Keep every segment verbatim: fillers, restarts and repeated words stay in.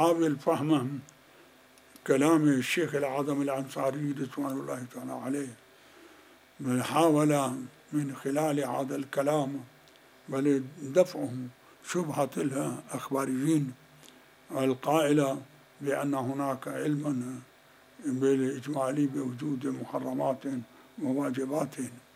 حاول فهم كلام الشيخ الأعظم الأنصاري رضوان الله تعالى عليه، بل حاول من خلال هذا الكلام بل دفعه شبهة الأخباريين القائلة بأن هناك علما بالإجمالي بوجود محرمات وواجبات.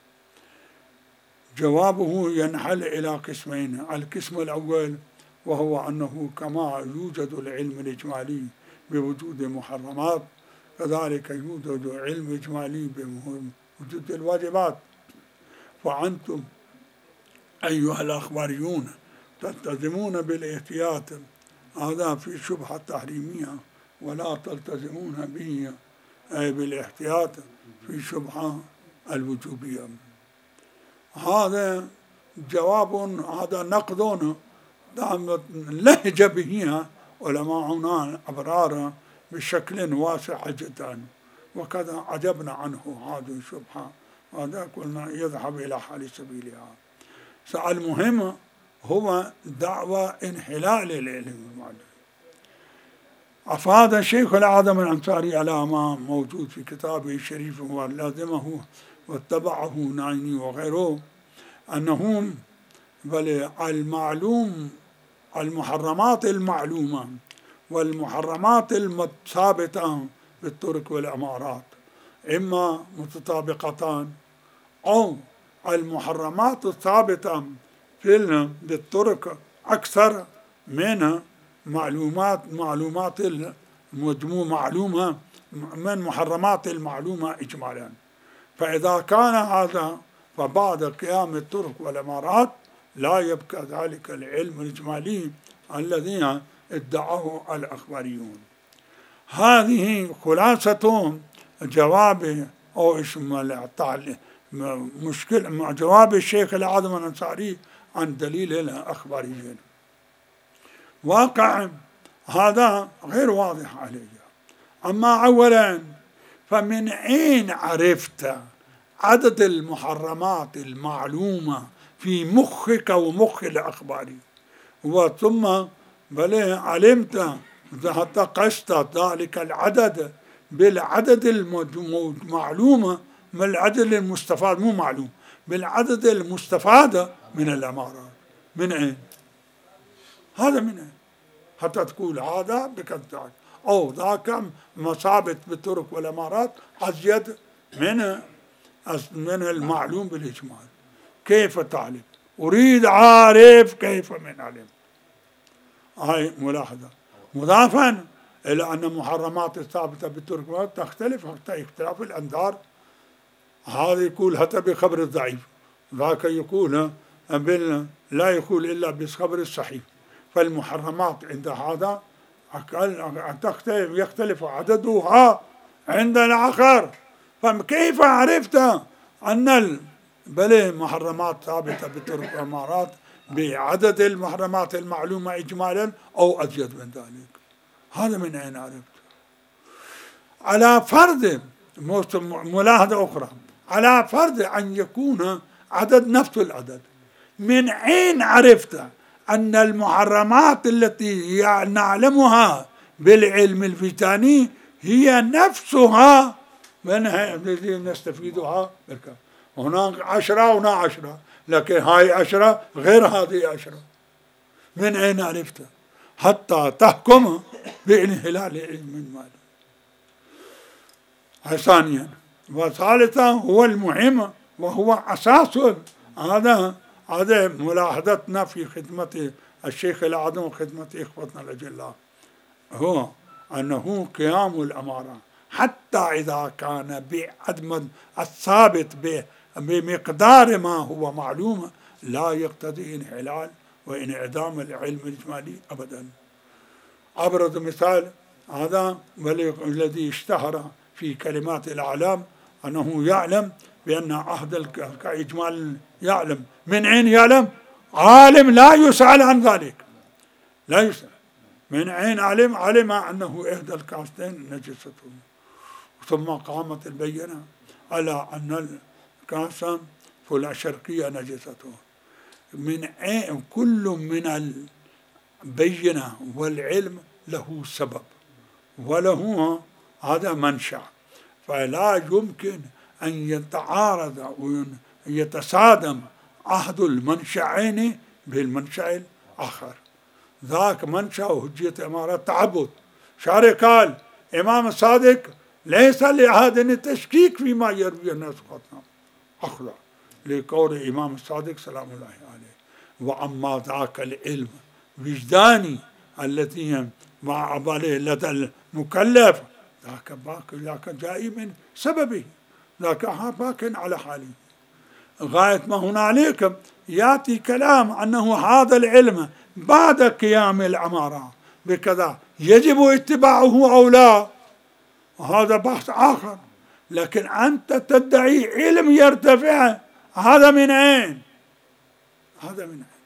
جوابه ينحل إلى قسمين: القسم الأول وهو أنه كما يوجد العلم الإجمالي بوجود محرمات كذلك يوجد علم إجمالي بوجود الواجبات، فأنتم أيها الأخباريون تلتزمون بالاحتياط هذا في شبهة تحريمية، ولا تلتزمون به أي بالاحتياط في شبهة الوجوبية. هذا جواب، هذا نقد لهج به علماؤنا الأبرار بشكل واسع جدا، وكذا عجبنا عنه هذه الشبهة، هذا قلنا يذهب إلى حال سبيلها. المهم هو دعوة انحلال العلم المعلوم. أفاد الشيخ الأعظم الأنصاري على ما موجود في كتابه الشريف ولازمه واتبعه نايني وغيره أنهم بل المعلوم المحرمات المعلومة والمحرمات الثابتة بالطرق والأمارات إما متطابقتان، أو المحرمات الثابتة في بالطرق أكثر من معلومات معلومات المجموع معلومة من محرمات المعلومة إجمالا. فإذا كان هذا فبعد قيام الطرق والأمارات لا يبقى ذلك العلم الإجمالي الذي ادعاه الأخباريون. هذه خلاصة جواب أو اسم مشكلة جواب الشيخ الأعظم الأنصاري عن دليل الأخباريين. واقع هذا غير واضح علي. أما أولا، فمن أين عرفت عدد المحرمات المعلومة في مخك ومخ الأخباري؟ وثم بل علمت حتى قست ذلك العدد بالعدد المعلومة من العدد المستفاد، مو معلوم، بالعدد المستفاد من الأمارات. من أين؟ هذا من أين؟ حتى تقول هذا بكذا أو ذاك مثابت بالطرق والأمارات أزيد من من المعلوم بالإجمال. كيف تعلم؟ أريد أعرف كيف من علم. هاي ملاحظة. مضافا إلى أن المحرمات الثابتة بالطرق تختلف حتى اختلاف الأنظار. هذا يقول حتى بخبر الضعيف، ذاك يقول لا يقول إلا بالخبر الصحيح. فالمحرمات عند هذا تختلف يختلف عددها عند الآخر. فكيف عرفت أن بل محرمات ثابتة بالطرق والأمارات بعدد المحرمات المعلومة إجمالا أو أزيد من ذلك؟ هذا من أين عرفت؟ على فرض ملاحظة أخرى، على فرض أن يكون عدد نفس العدد، من أين عرفت أن المحرمات التي نعلمها بالعلم الفتاني هي نفسها من التي نستفيدها؟ هناك عشرة وهنا عشرة، لكن هاي عشرة غير هذه عشرة. من أين عرفت؟ حتى تحكم بانحلال علم المال. ثانيا وثالثا هو المهم وهو أساس هذا هذا ملاحظتنا في خدمة الشيخ الأعظم وخدمة إخوتنا الأجلاء، هو أنه قيام الأمارة حتى إذا كان بعدم الثابت بمقدار ما هو معلوم لا يقتضي انحلال وانعدام العلم الإجمالي أبدا. أبرز مثال هذا الذي اشتهر في كلمات الأعلام أنه يعلم بأن عهد الإجمال يعلم. من أين يعلم؟ عالم لا يسأل عن ذلك، لا يسأل. من أين علم؟ علم أنه إحدى الكاستين نجسته، ثم قامت البينة على أن الكاسة فلا شرقية نجسته. من أين؟ كل من البينة والعلم له سبب وله هذا منشأ، فلا يمكن أن يتعارض ويتصادم أحد المنشأين بالمنشأ الآخر. ذاك منشأ هجية الإمارة تعبد. شارع قال إمام الصادق ليس لأحد التشكيك فيما يروي الناس قطنا أخذ لقول إمام الصادق سلام الله عليه. وأما ذاك العلم وجداني التي مع عباله لدى المكلف ذاك باق، ذاك جاي من سببه، ذاك باق على حاله. غاية ما هنالك يأتي كلام أنه هذا العلم بعد قيام الأمارة بكذا يجب اتباعه أو لا، وهذا بحث آخر. لكن أنت تدعي علم يرتفع، هذا من أين؟ هذا من أين؟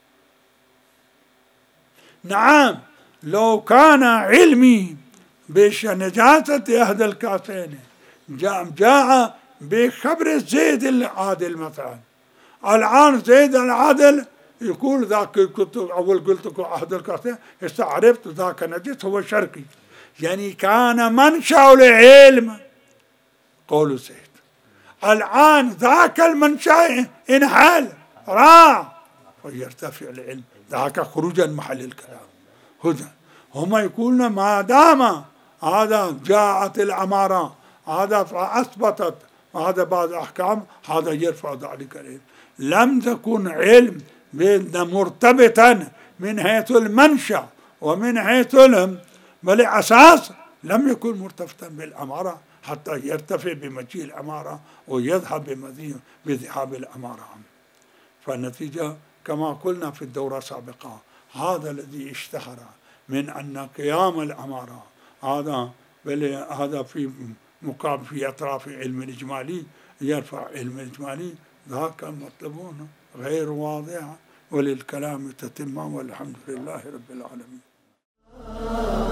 نعم لو كان علمي بنجاسة أحد الكاسين جاء, جاء بخبر زيد العادل مثلا، الآن زيد العادل يقول ذاك كنت أول قلت لكم أحد الكاسين استعرفت ذاك نجس هو شرقي، يعني كان منشأ العلم قول زيد. الآن ذاك المنشأ انحل راح ويرتفع العلم، ذاك خروجا محل الكلام. هدى هم يقولون ما دام هذا جاءت الأمارة هذا فأثبتت هذا بعض الأحكام هذا يرفع ذلك العلم. لم تكن علم مرتبطا من حيث المنشأ ومن حيث بل أساس لم يكن مرتبطا بالأمارة حتى يرتفع بمجيء الأمارة ويذهب بذهاب الأمارة. فالنتيجة كما قلنا في الدورة السابقة هذا الذي اشتهر من أن قيام الأمارة هذا بل هذا في مقابل في أطراف علم الإجمالي يرفع علم الإجمالي، ذاك المطلبون غير واضح وللكلام تتمة والحمد لله رب العالمين.